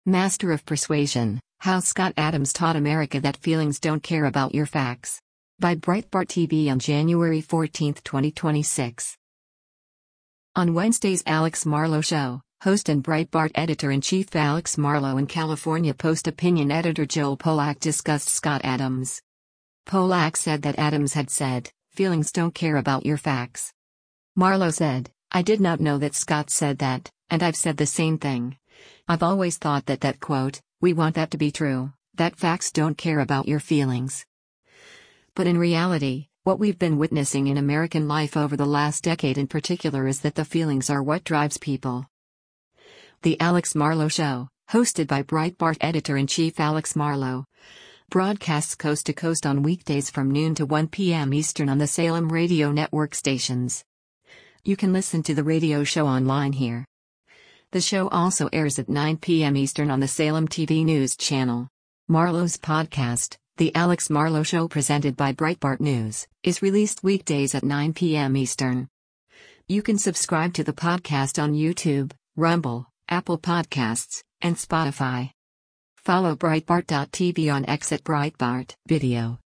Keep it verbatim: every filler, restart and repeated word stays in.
Master of Persuasion: How Scott Adams Taught America That Feelings Don't Care About Your Facts. By Breitbart T V on January fourteenth, twenty twenty-six. On Wednesday's Alex Marlow Show, host and Breitbart editor-in-chief Alex Marlow and California Post opinion editor Joel Pollak discussed Scott Adams. Pollak said that Adams had said, "Feelings don't care about your facts." Marlow said, "I did not know that Scott said that, and I've said the same thing. I've always thought that that quote, we want that to be true, that facts don't care about your feelings. But in reality, what we've been witnessing in American life over the last decade in particular is that the feelings are what drives people." The Alex Marlow Show, hosted by Breitbart editor-in-chief Alex Marlow, broadcasts coast to coast on weekdays from noon to one p m Eastern on the Salem Radio Network stations. You can listen to the radio show online here. The show also airs at nine p m Eastern on the Salem T V News channel. Marlow's podcast, The Alex Marlow Show presented by Breitbart News, is released weekdays at nine p m Eastern. You can subscribe to the podcast on YouTube, Rumble, Apple Podcasts, and Spotify. Follow Breitbart dot T V on X at Breitbart Video.